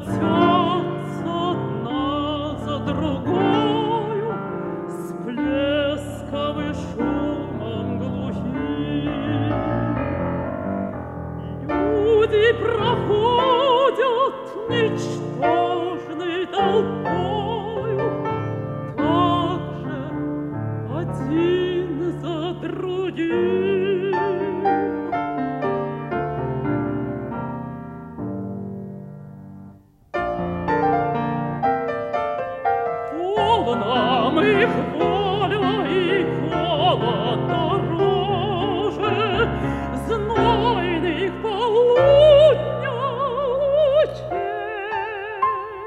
катятся одна за другою с плеском и шумом глухим. Люди проходят ничтожной толпою, также один за другим. Полна их воля и холод дороже знойных полудня лучей.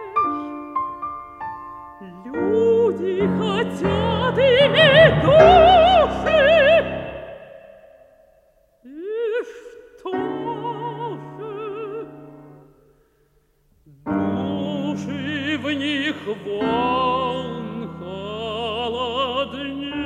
Люди хотят иметь души, и что же? Души в них вон холоднее.